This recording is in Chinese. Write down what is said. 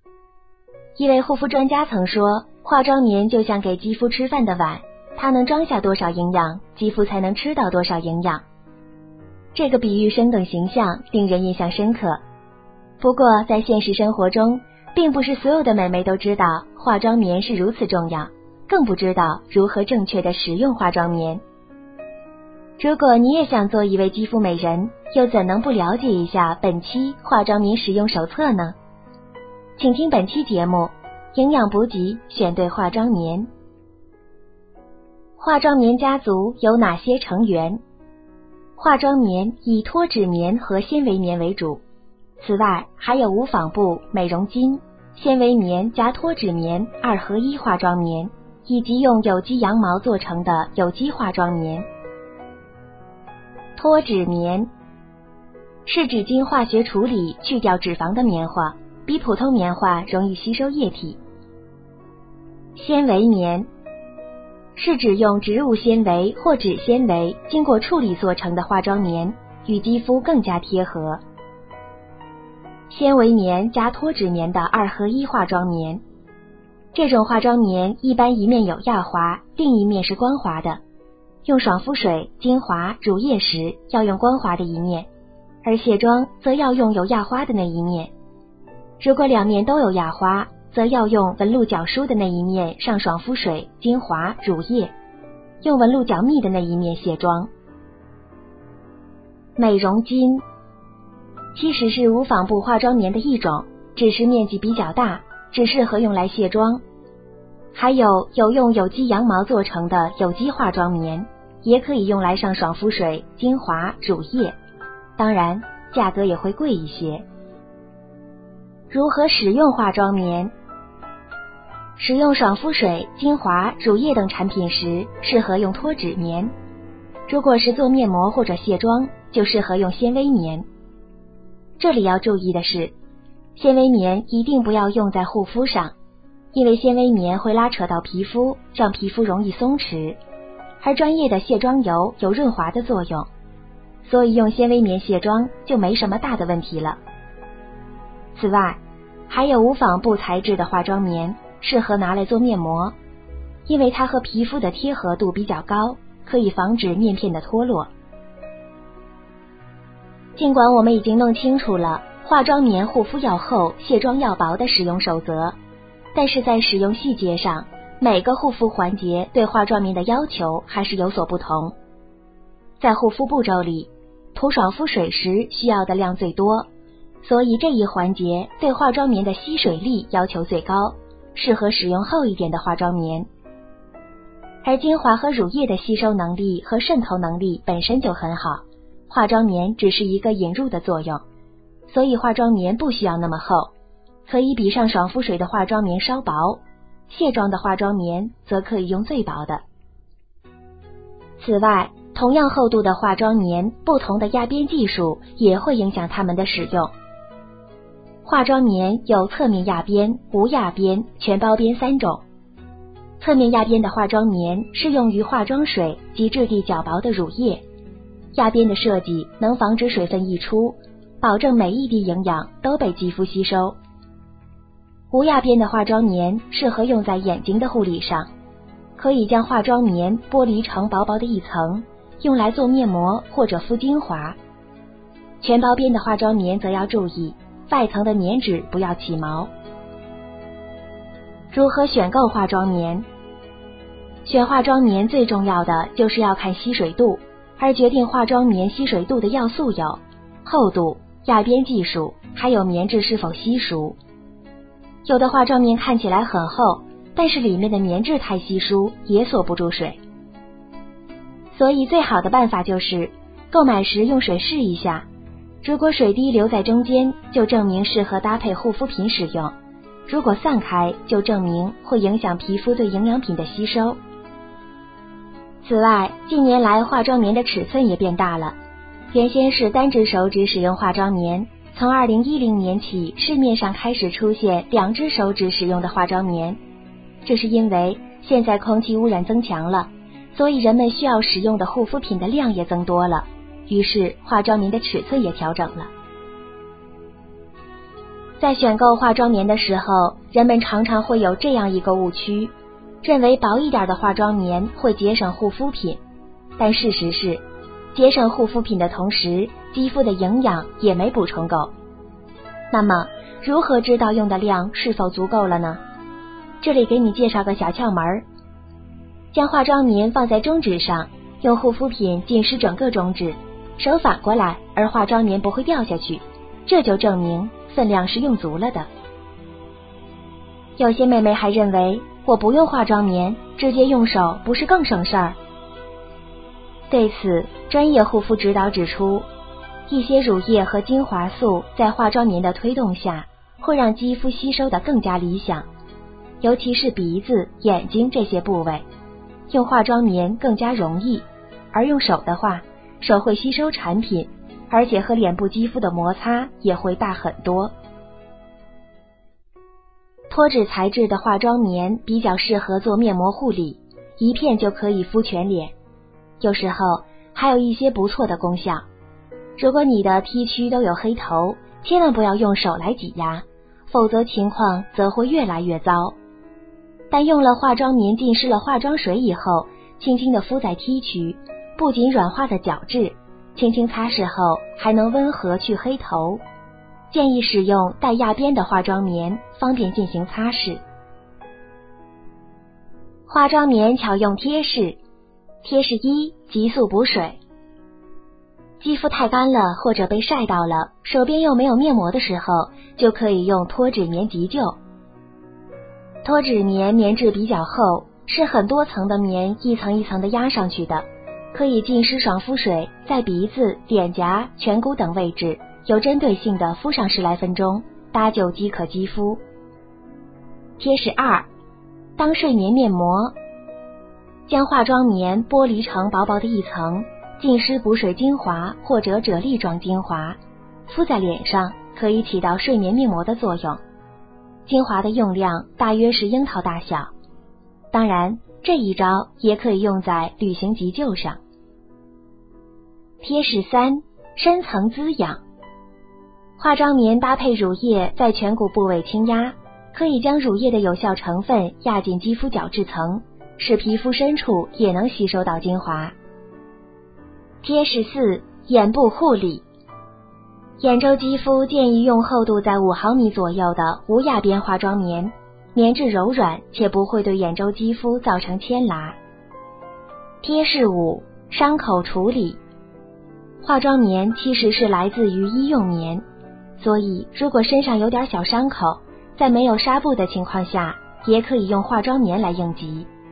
一位护肤专家曾说，化妆棉就像给肌肤吃饭的碗，它能装下多少营养，肌肤才能吃到多少营养。这个比喻生动形象，令人印象深刻。不过在现实生活中，并不是所有的美眉都知道化妆棉是如此重要，更不知道如何正确的使用化妆棉。如果你也想做一位肌肤美人，又怎能不了解一下本期化妆棉使用手册呢？请听本期节目，营养补给选对化妆棉。化妆棉家族有哪些成员？化妆棉以脱脂棉和纤维棉为主，此外还有无纺布、美容巾、纤维棉加脱脂棉2合1化妆棉，以及用有机羊毛做成的有机化妆棉。脱脂棉是指经化学处理去掉脂肪的棉花，比普通棉花容易吸收液体。纤维棉是指用植物纤维或脂纤维经过处理做成的化妆棉，与肌肤更加贴合。纤维棉加脱脂棉的2合1化妆棉，这种化妆棉一般一面有压滑，另一面是光滑的。用爽肤水、精华、乳液时要用光滑的一面，而卸妆则要用有压花的那一面。如果两面都有压花，则要用纹路较疏的那一面上爽肤水、精华、乳液，用纹路较密的那一面卸妆。美容巾其实是无纺布化妆棉的一种，只是面积比较大，只适合用来卸妆。还有用有机羊毛做成的有机化妆棉，也可以用来上爽肤水、精华、乳液，当然价格也会贵一些。如何使用化妆棉？使用爽肤水、精华、乳液等产品时，适合用脱脂棉；如果是做面膜或者卸妆，就适合用纤维棉。这里要注意的是，纤维棉一定不要用在护肤上，因为纤维棉会拉扯到皮肤，让皮肤容易松弛，而专业的卸妆油有润滑的作用，所以用纤维棉卸妆就没什么大的问题了。此外，还有无纺布材质的化妆棉，适合拿来做面膜，因为它和皮肤的贴合度比较高，可以防止面片的脱落。尽管我们已经弄清楚了化妆棉护肤要厚、卸妆要薄的使用守则，但是在使用细节上，每个护肤环节对化妆棉的要求还是有所不同。在护肤步骤里，涂爽肤水时需要的量最多，所以这一环节对化妆棉的吸水力要求最高，适合使用厚一点的化妆棉。而精华和乳液的吸收能力和渗透能力本身就很好，化妆棉只是一个引入的作用，所以化妆棉不需要那么厚，可以比上爽肤水的化妆棉稍薄，卸妆的化妆棉则可以用最薄的。此外，同样厚度的化妆棉，不同的压边技术也会影响它们的使用。化妆棉有侧面压边、无压边、全包边3种。侧面压边的化妆棉适用于化妆水及质地较薄的乳液，压边的设计能防止水分溢出，保证每一滴营养都被肌肤吸收。无压边的化妆棉适合用在眼睛的护理上，可以将化妆棉剥离成薄薄的一层，用来做面膜或者敷精华。全包边的化妆棉则要注意，外层的棉纸不要起毛。如何选购化妆棉？选化妆棉最重要的就是要看吸水度，而决定化妆棉吸水度的要素有厚度、压边技术，还有棉质是否稀疏。有的化妆棉看起来很厚，但是里面的棉质太稀疏，也锁不住水。所以最好的办法就是购买时用水试一下，如果水滴留在中间，就证明适合搭配护肤品使用，如果散开，就证明会影响皮肤对营养品的吸收。此外，近年来化妆棉的尺寸也变大了，原先是单只手指使用化妆棉，从2010年起，市面上开始出现2只手指使用的化妆棉。这是因为现在空气污染增强了，所以人们需要使用的护肤品的量也增多了，于是化妆棉的尺寸也调整了。 在选购化妆棉的时候，人们常常会有这样一个误区，认为薄一点的化妆棉会节省护肤品，但事实是，节省护肤品的同时，肌肤的营养也没补充够。那么，如何知道用的量是否足够了呢？这里给你介绍个小窍门，将化妆棉放在中指上，用护肤品浸湿整个中指，手反过来，而化妆棉不会掉下去，这就证明分量是用足了的。有些妹妹还认为我不用化妆棉，直接用手不是更省事儿？对此，专业护肤指导指出，一些乳液和精华素在化妆棉的推动下，会让肌肤吸收的更加理想，尤其是鼻子、眼睛这些部位，用化妆棉更加容易，而用手的话，手会吸收产品，而且和脸部肌肤的摩擦也会大很多。脱脂材质的化妆棉比较适合做面膜护理，一片就可以敷全脸，有时候还有一些不错的功效。如果你的 T 区都有黑头，千万不要用手来挤压，否则情况则会越来越糟。但用了化妆棉浸湿了化妆水以后，轻轻地敷在 T 区，不仅软化的角质，轻轻擦拭后还能温和去黑头。建议使用带压边的化妆棉，方便进行擦拭。化妆棉巧用贴士。贴士1：急速补水。肌肤太干了或者被晒到了，手边又没有面膜的时候，就可以用脱脂棉急救。脱脂棉棉质比较厚，是很多层的棉一层一层的压上去的，可以浸湿爽肤水，在鼻子、脸颊、颧骨等位置有针对性的敷上10来分钟，搭救饥渴肌肤。贴士2：当睡眠面膜。将化妆棉剥离成薄薄的一层，浸湿补水精华或者啫喱状精华，敷在脸上可以起到睡眠面膜的作用。精华的用量大约是樱桃大小，当然这一招也可以用在旅行急救上。贴士3：深层滋养。化妆棉搭配乳液在颧骨部位轻压，可以将乳液的有效成分压进肌肤角质层，使皮肤深处也能吸收到精华。贴士4：眼部护理。眼周肌肤建议用厚度在5毫米左右的无压边化妆棉，棉质柔软且不会对眼周肌肤造成牵拉。贴士5：伤口处理。化妆棉其实是来自于医用棉，所以如果身上有点小伤口，在没有纱布的情况下，也可以用化妆棉来应急。